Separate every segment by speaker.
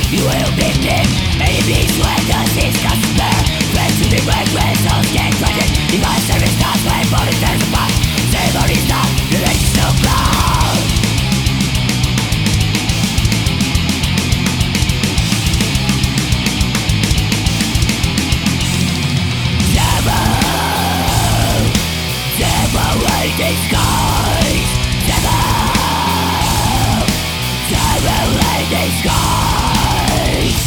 Speaker 1: You will be king. Enemies when the seas cast despair. Friends to be brave when souls get crushed. Divine service starts when bodies turn apart. Ceremony stop, the rage is no ground. Devil in disguise. Devil in disguise.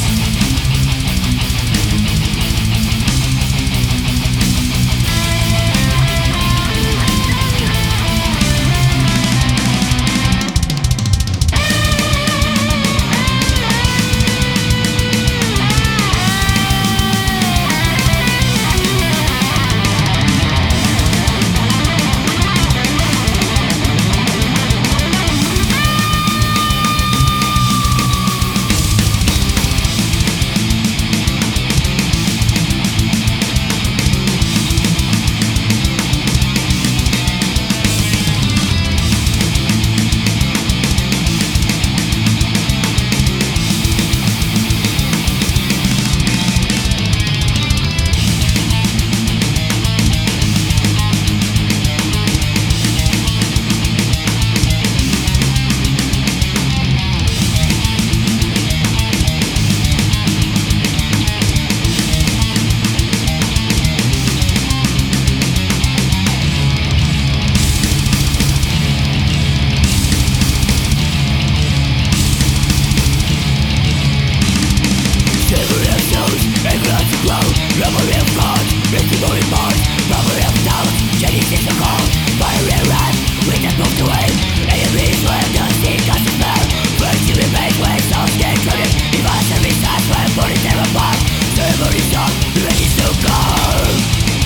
Speaker 1: Robbery of gods, ritual in bonds, robbery of doubts, Genesis of gold, fire and wrath, witness moved away. Enemies when the sea cast despair. Virtue remains when souls get crowded. Divine service starts when bodies tear apart. Ceremony stop, the rage is no gold.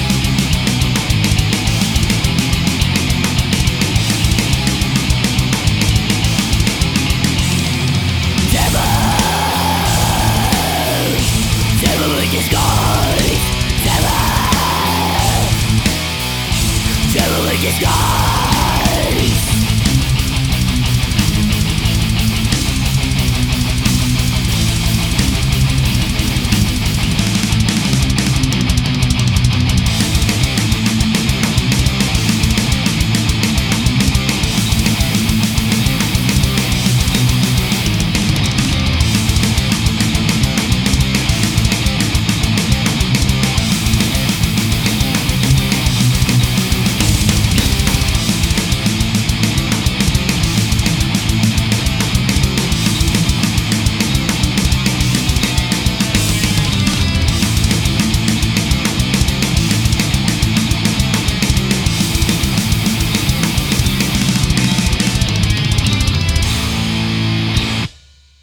Speaker 1: Devil in disguise. Devil in disguise.